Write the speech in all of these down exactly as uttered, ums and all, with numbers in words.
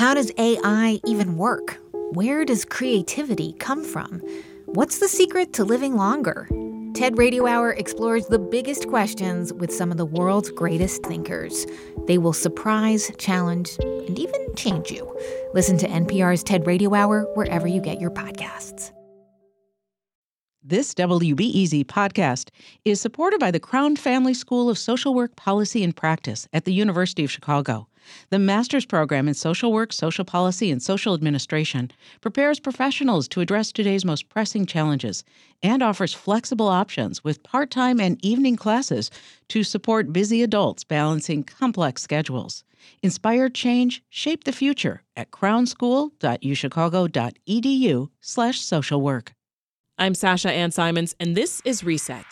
How does A I even work? Where does creativity come from? What's the secret to living longer? TED Radio Hour explores the biggest questions with some of the world's greatest thinkers. They will surprise, challenge, and even change you. Listen to N P R's TED Radio Hour wherever you get your podcasts. This W B E Z podcast is supported by the Crown Family School of Social Work, Policy, and Practice at the University of Chicago. The master's program in social work, social policy, and social administration prepares professionals to address today's most pressing challenges and offers flexible options with part-time and evening classes to support busy adults balancing complex schedules. Inspire change, shape the future at crownschool.uchicago.edu slash social work. I'm Sasha Ann Simons, and this is Reset.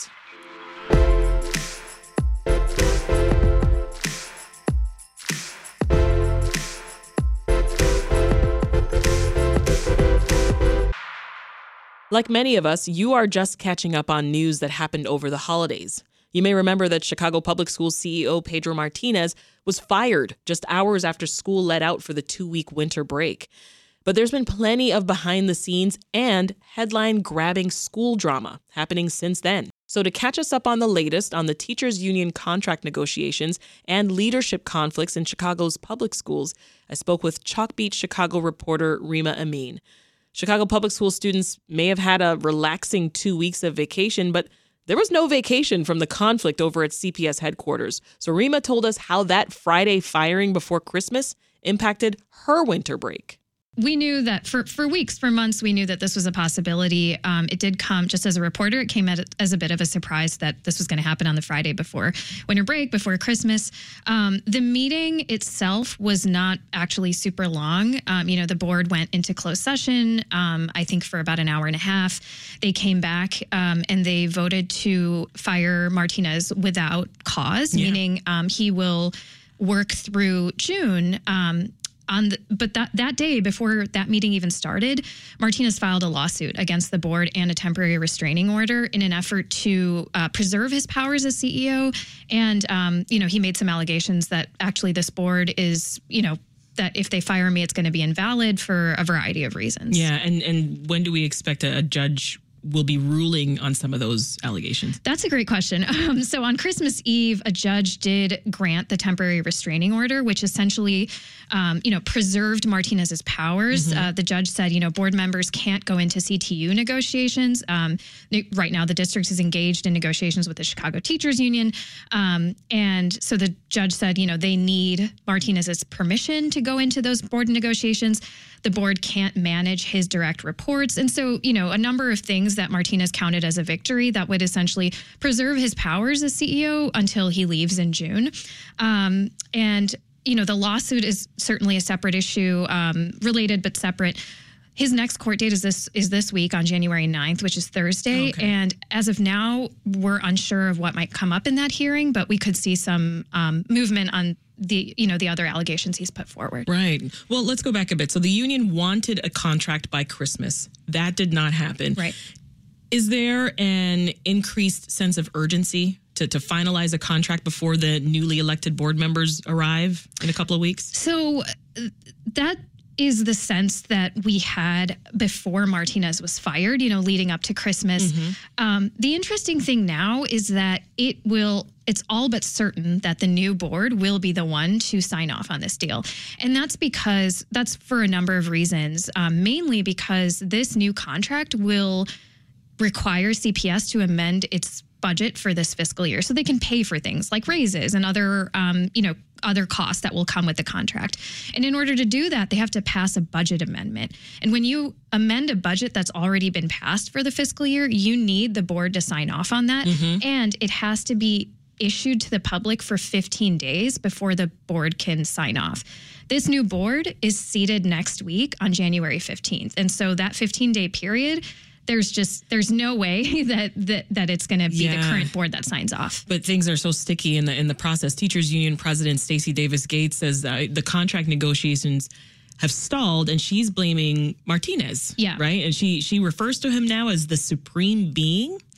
Like many of us, you are just catching up on news that happened over the holidays. You may remember that Chicago Public Schools C E O Pedro Martinez was fired just hours after school let out for the two-week winter break. But there's been plenty of behind-the-scenes and headline-grabbing school drama happening since then. So to catch us up on the latest on the teachers' union contract negotiations and leadership conflicts in Chicago's public schools, I spoke with Chalkbeat Chicago reporter Rima Amin. Chicago Public School students may have had a relaxing two weeks of vacation, but there was no vacation from the conflict over at C P S headquarters. So Rima told us how that Friday firing before Christmas impacted her winter break. We knew that for, for weeks, for months, we knew that this was a possibility. Um, it did come just as a reporter. It came at, as a bit of a surprise that this was going to happen on the Friday before winter break, before Christmas. Um, the meeting itself was not actually super long. Um, you know, the board went into closed session, um, I think for about an hour and a half. They came back um, and they voted to fire Martinez without cause, yeah. meaning um, he will work through June. Um, On the, but that, that day, before that meeting even started, Martinez filed a lawsuit against the board and a temporary restraining order in an effort to uh, preserve his powers as C E O. And, um, you know, he made some allegations that actually this board is, you know, that if they fire me, it's going to be invalid for a variety of reasons. Yeah. And, and when do we expect a, a judge will be ruling on some of those allegations? That's a great question. Um, so on Christmas Eve, a judge did grant the temporary restraining order, which essentially, um, you know, preserved Martinez's powers. Mm-hmm. Uh, the judge said, you know, board members can't go into C T U negotiations. Um, right now, the district is engaged in negotiations with the Chicago Teachers Union. Um, and so the judge said, you know, they need Martinez's permission to go into those board negotiations. The board can't manage his direct reports. And so, you know, a number of things that Martinez counted as a victory that would essentially preserve his powers as C E O until he leaves in June. Um, and, you know, the lawsuit is certainly a separate issue, um, related but separate. His next court date is this is this week on January ninth, which is Thursday. Okay. And as of now, we're unsure of what might come up in that hearing, but we could see some um, movement on the, you know, the other allegations he's put forward. Right. Well, let's go back a bit. So the union wanted a contract by Christmas. That did not happen. Right. Is there an increased sense of urgency to, to finalize a contract before the newly elected board members arrive in a couple of weeks? So uh, that is the sense that we had before Martinez was fired, you know, leading up to Christmas. Mm-hmm. Um, the interesting thing now is that it will, it's all but certain that the new board will be the one to sign off on this deal. And that's because, that's for a number of reasons, um, mainly because this new contract will require C P S to amend its budget for this fiscal year so they can pay for things like raises and other, um, you know, other costs that will come with the contract. And in order to do that, they have to pass a budget amendment. And when you amend a budget that's already been passed for the fiscal year, you need the board to sign off on that. Mm-hmm. And it has to be issued to the public for fifteen days before the board can sign off. This new board is seated next week on January fifteenth. And so that fifteen-day period, there's just, there's no way that that, that it's going to be yeah. the current board that signs off. But things are so sticky in the in the process. Teachers Union President Stacey Davis Gates says uh, the contract negotiations have stalled, and she's blaming Martinez. Yeah. Right? And she she refers to him now as the supreme being.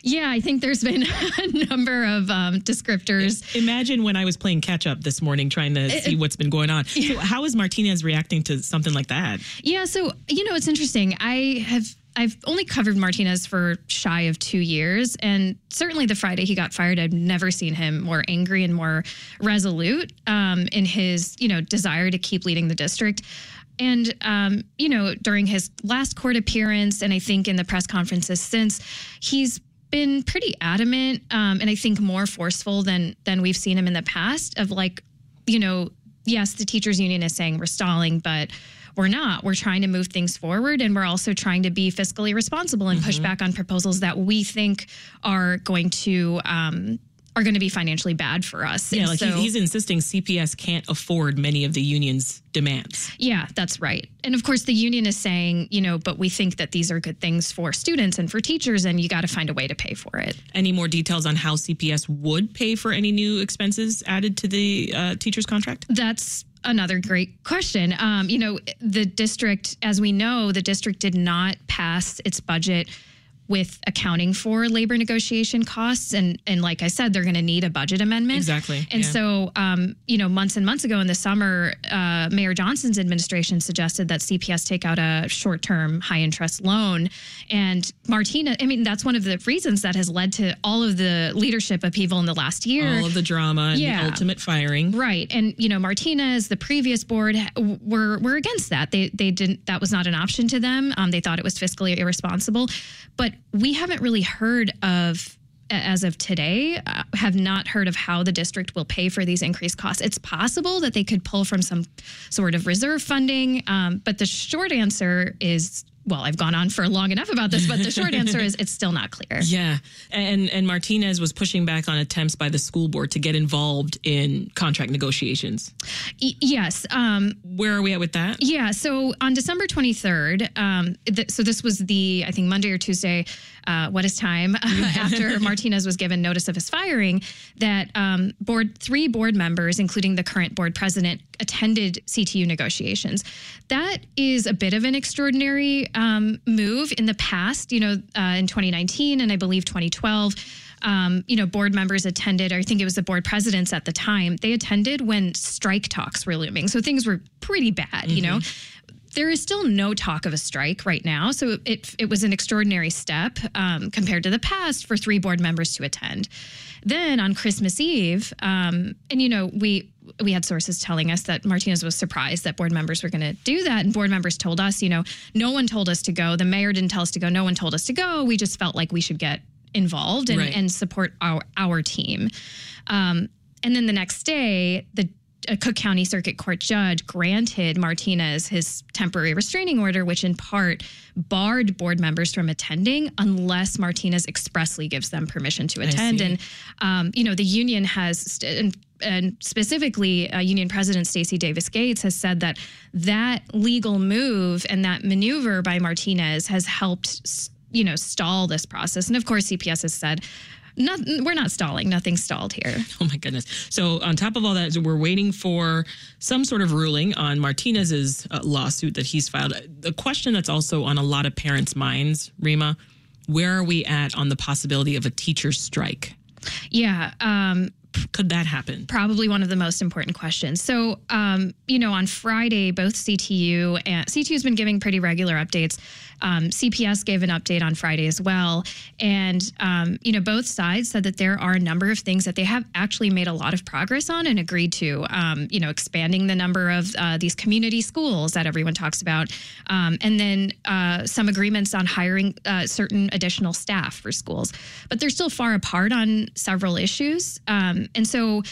Yeah, I think there's been a number of um, descriptors. Imagine when I was playing catch up this morning trying to see what's been going on. So how is Martinez reacting to something like that? Yeah, so, you know, it's interesting. I have I've only covered Martinez for shy of two years. And certainly the Friday he got fired, I've never seen him more angry and more resolute um, in his, you know, desire to keep leading the district. And, um, you know, during his last court appearance, and I think in the press conferences since, he's been pretty adamant um, and I think more forceful than than we've seen him in the past of like, you know, yes, the teachers union is saying we're stalling, but we're not. We're trying to move things forward, and we're also trying to be fiscally responsible and mm-hmm. push back on proposals that we think are going to um, are going to be financially bad for us. Yeah, and like so, he's, he's insisting C P S can't afford many of the union's demands. Yeah, that's right. And of course, the union is saying, you know, but we think that these are good things for students and for teachers, and you got to find a way to pay for it. Any more details on how C P S would pay for any new expenses added to the uh, teacher's contract? That's another great question. Um, you know, the district, as we know, the district did not pass its budget with accounting for labor negotiation costs. And and like I said, they're going to need a budget amendment. Exactly. And yeah. so, um, you know, months and months ago in the summer, uh, Mayor Johnson's administration suggested that C P S take out a short-term high-interest loan. And Martina, I mean, that's one of the reasons that has led to all of the leadership upheaval in the last year. All of the drama and yeah. the ultimate firing. Right. And, you know, Martinez, the previous board, were were against that. They they didn't, that was not an option to them. Um, they thought it was fiscally irresponsible. But we haven't really heard of, as of today, uh, have not heard of how the district will pay for these increased costs. It's possible that they could pull from some sort of reserve funding, um, but the short answer is, well, I've gone on for long enough about this, but the short answer is it's still not clear. Yeah. And and Martinez was pushing back on attempts by the school board to get involved in contract negotiations. Y- yes. Um, Where are we at with that? Yeah. So on December twenty-third, um, th- so this was the, I think, Monday or Tuesday, uh, what is time, after Martinez was given notice of his firing, that um, board three board members, including the current board president, attended C T U negotiations. That is a bit of an extraordinary um, move. In the past, you know, uh, in twenty nineteen and I believe twenty twelve, um, you know, board members attended, or I think it was the board presidents at the time, they attended when strike talks were looming. So things were pretty bad, mm-hmm. you know. There is still no talk of a strike right now. So it it was an extraordinary step um, compared to the past for three board members to attend. Then on Christmas Eve, um, and, you know, we we had sources telling us that Martinez was surprised that board members were going to do that. And board members told us, you know, no one told us to go. The mayor didn't tell us to go. No one told us to go. We just felt like we should get involved and, right. and support our, our team. Um, and then the next day, the a Cook County Circuit Court judge granted Martinez his temporary restraining order, which in part barred board members from attending unless Martinez expressly gives them permission to attend. And, um, you know, the union has, st- and, and specifically uh, Union President Stacey Davis Gates has said that that legal move and that maneuver by Martinez has helped, you know, stall this process. And of course, C P S has said, Not, we're not stalling. Nothing's stalled here. Oh, my goodness. So on top of all that, we're waiting for some sort of ruling on Martinez's uh, lawsuit that he's filed. The question that's also on a lot of parents' minds, Rima, where are we at on the possibility of a teacher's strike? Yeah. Um, Could that happen? Probably one of the most important questions. So, um, you know, on Friday, both C T U and C T U has been giving pretty regular updates. Um, C P S gave an update on Friday as well. And, um, you know, both sides said that there are a number of things that they have actually made a lot of progress on and agreed to, um, you know, expanding the number of uh, these community schools that everyone talks about. Um, and then uh, some agreements on hiring uh, certain additional staff for schools. But they're still far apart on several issues. Um, and so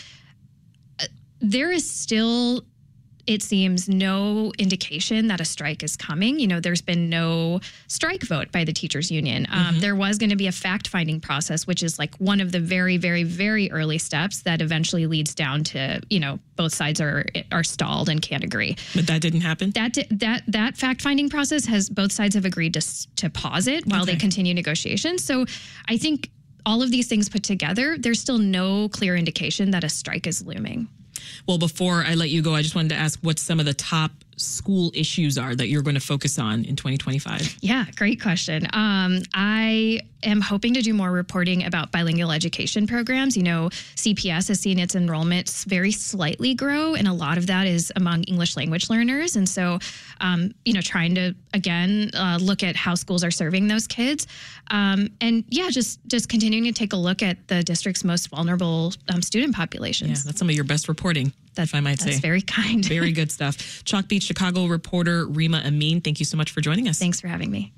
uh, there is still, it seems, no indication that a strike is coming. You know, there's been no strike vote by the teachers union. Um, mm-hmm. There was going to be a fact-finding process, which is like one of the very, very, very early steps that eventually leads down to, you know, both sides are are stalled and can't agree. But that didn't happen? That that that fact-finding process has, both sides have agreed to, to pause it while okay. they continue negotiations. So I think all of these things put together, there's still no clear indication that a strike is looming. Well, before I let you go, I just wanted to ask what's some of the top school issues are that you're going to focus on in twenty twenty-five? Yeah, great question. Um, I am hoping to do more reporting about bilingual education programs. You know, C P S has seen its enrollments very slightly grow, and a lot of that is among English language learners. And so, um, you know, trying to, again, uh, look at how schools are serving those kids. Um, and yeah, just, just continuing to take a look at the district's most vulnerable um, student populations. Yeah, that's some of your best reporting. If I might That's say. very kind. Very good stuff. Chalk Beat Chicago reporter Rima Amin, thank you so much for joining us. Thanks for having me.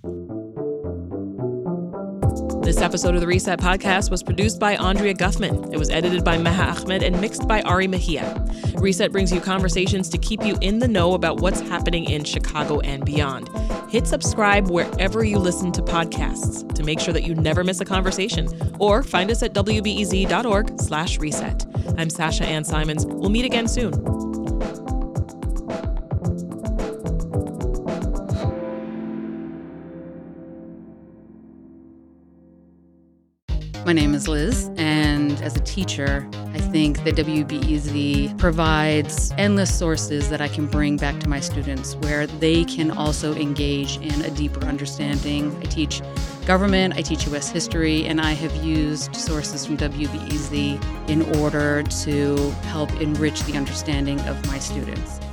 This episode of the Reset Podcast was produced by Andrea Guffman. It was edited by Meha Ahmed and mixed by Ari Mejia. Reset brings you conversations to keep you in the know about what's happening in Chicago and beyond. Hit subscribe wherever you listen to podcasts to make sure that you never miss a conversation. Or find us at W B E Z dot org slash reset. I'm Sasha Ann Simons. We'll meet again soon. My name is Liz, and as a teacher, I think that W B E Z provides endless sources that I can bring back to my students where they can also engage in a deeper understanding. I teach government, I teach U S history, and I have used sources from W B E Z in order to help enrich the understanding of my students.